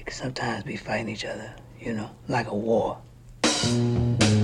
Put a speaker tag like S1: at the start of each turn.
S1: It can sometimes be fighting each other, you know, like a war.